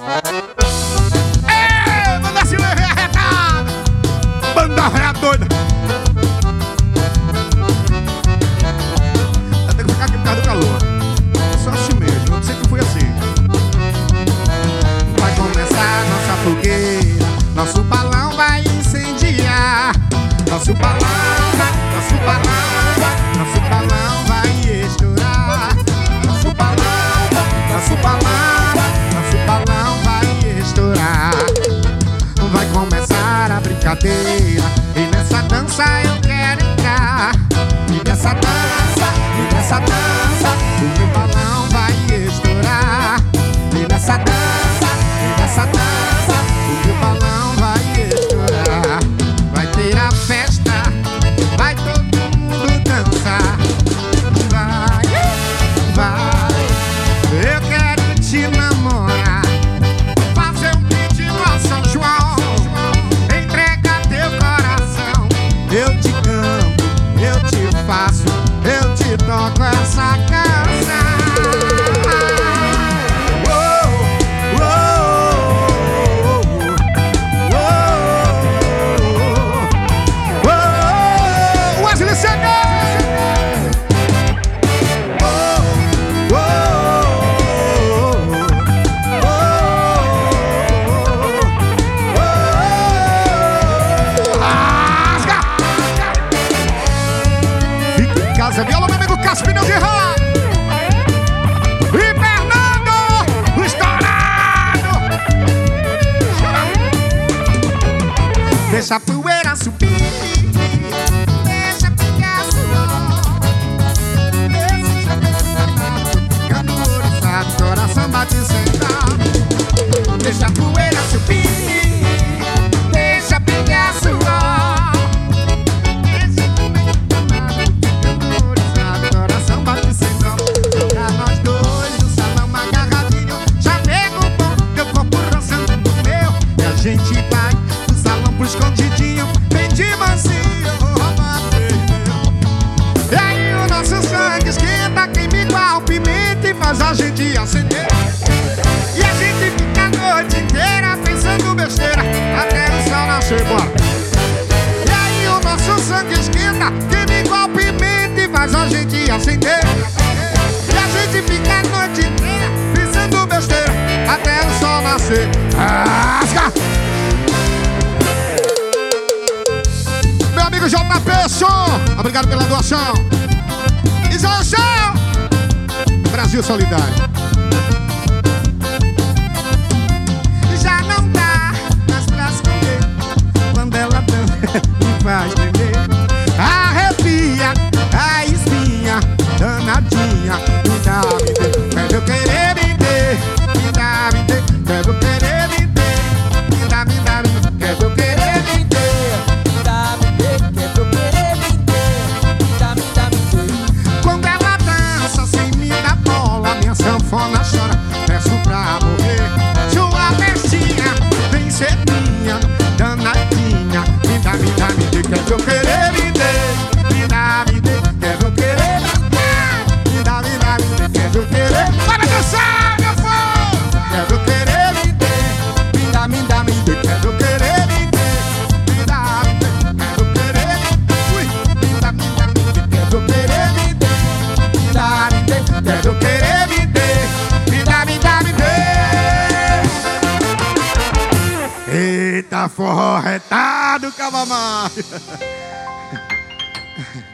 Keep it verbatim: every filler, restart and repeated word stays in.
Ei, banda se levar arretada. Banda véia doida. Eu tenho que ficar aqui por causa do calor. Só assim mesmo, eu sempre fui assim. Vai começar nossa fogueira, nosso balão vai incendiar. Nosso balão vai, nosso balão vai, nosso balão vai estourar. Nosso balão vai, nosso balão vai, nosso balão vai estourar. Vai começar a brincadeira e nessa dança eu quero entrar. E nessa dança, e nessa dança, o meu balão vai estourar. E nessa dança, e nessa dança, o meu balão vai estourar. Vai ter a festa, vai todo mundo dançar. Vai, vai, eu quero te namorar. Fazer um pedido ao São João, entrega teu coração. Eu te canto, eu te faço, eu te toco essa canção. Casa Viola, meu amigo Cássio, pneu de rola. E Fernando, o estourado. Deixa a poeira subir, deixa pegar suor. Esse cabelo danado, ficando ouriçado, coração bate sem dó. Deixa a poeira subir, deixa pegar suor. A gente vai do salão pro escondidinho, bem de mansinho, e aí o nosso sangue esquenta, queima igual pimenta e faz a gente acender. E a gente fica a noite inteira pensando besteira, até o sol nascer, bora. E aí o nosso sangue esquenta, queima igual pimenta e faz a gente acender. E a gente fica a noite inteira pensando besteira, até o sol nascer. Asca! Meu amigo J P Som, obrigado pela doação. Isolção, Brasil Solidário. Já não dá mais pra esconder quando ela dança me faz tremer. Arrepia a espinha danadinha. Me dá, me dê, quero eu querer me ter. Me dá, me dê, quero eu querer me ter. Me dá, me dá, me dê, quero eu querer me ter. Me dá, me dê, quero eu querer me ter. Me dá, me dá, me dê. Quando ela dança sem me dar bola, minha sanfona chora, peço pra morrer. Sua bestinha, bem cedinha, danadinha. Me dá, me dá, me dê, quero eu querer me ter. Me dá, me dê, quero eu querer me ter. Me dá, me dá, me dê, quero eu querer. Bora dançar, meu povo! Quero eu querer me ter. Me dá, me dá, me dê, quero eu querer me ter. Me dá, me dê, quero eu querer me ter. Ui, me dá, me dá, me dê, quero eu querer me ter. Me dá, me dê, quero eu querer me ter. Me dá, me dá, me dê. Eita, forró retado, Cavamar.